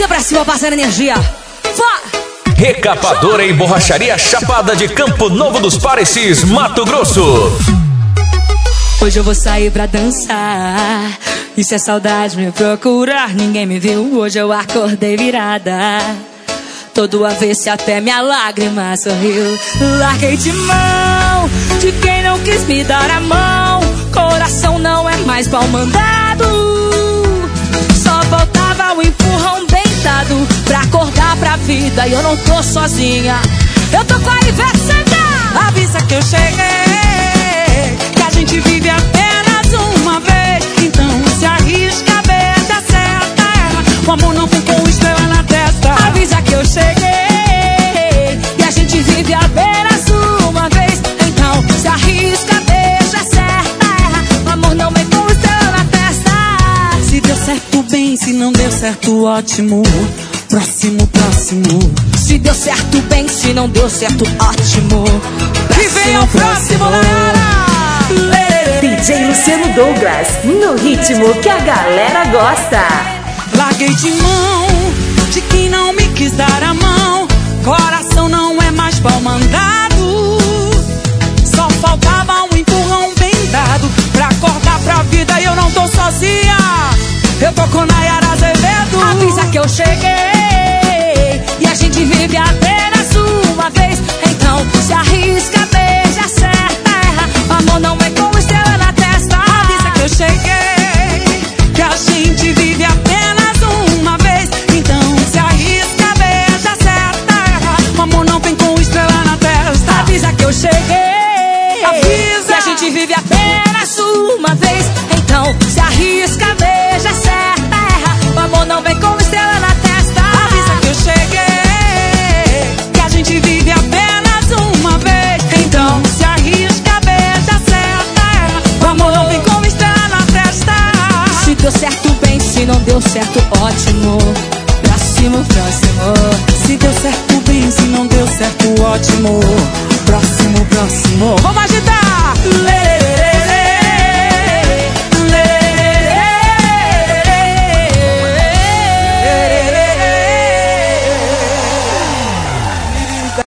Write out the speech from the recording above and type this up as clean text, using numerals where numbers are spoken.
mãozinha pra cima, passando energia. Recapadora e Borracharia Chapada de Campo Novo dos Parecis, Mato Grosso. Hoje eu vou sair pra dançar, e se a saudade me procurar, ninguém me viu, hoje eu acordei virada. Todo avesso até minha lágrima sorriu. Larguei de mão de quem não quis me dar a mão. Coração não é mais pau mandado. Só faltava um empurrão bem dado pra acordar pra vida. E eu não tô sozinha, eu tô com a Ivete. Avisa que eu cheguei, que a gente vive apenas uma vez. Então se arrisca, beija, acerta, erra. O amor não vem com estrela na testa. Avisa que eu cheguei, que a gente vive apenas uma vez. Então se arrisca, beija, acerta, erra. O amor não vem com estrela na testa. Se deu certo, bem, se não deu certo, ótimo. Próximo, próximo. Se deu certo, bem, se não deu certo, ótimo. Que venha o próximo, galera. DJ Luciano Douglas, no ritmo que a galera gosta. Larguei de mão de quem não me quis dar a mão. Coração não é mais pau mandado. Só faltava um empurrão bem dado pra acordar pra vida e eu não tô sozinha. Eu tô com Nayara Azevedo. Avisa que eu cheguei, e a gente vive apenas uma vez. Então se arrisca, beija, acerta, erra. O amor não vem com estrela na testa. Avisa que eu cheguei, que a gente vive apenas uma vez. Então se arrisca, beija, acerta, erra. O amor não vem com estrela na testa. Avisa que eu cheguei, avisa que a gente vive apenas uma vez. Então se arrisca, beija, acerta, erra. O amor não vem com estrela na testa. Avisa que eu cheguei, que a gente vive apenas uma vez. Então se arrisca, beija, acerta, erra. O amor não vem com estrela na testa. Se deu certo, bem, se não deu certo, ótimo. Próximo, próximo. Se deu certo, bem, se não deu certo, ótimo.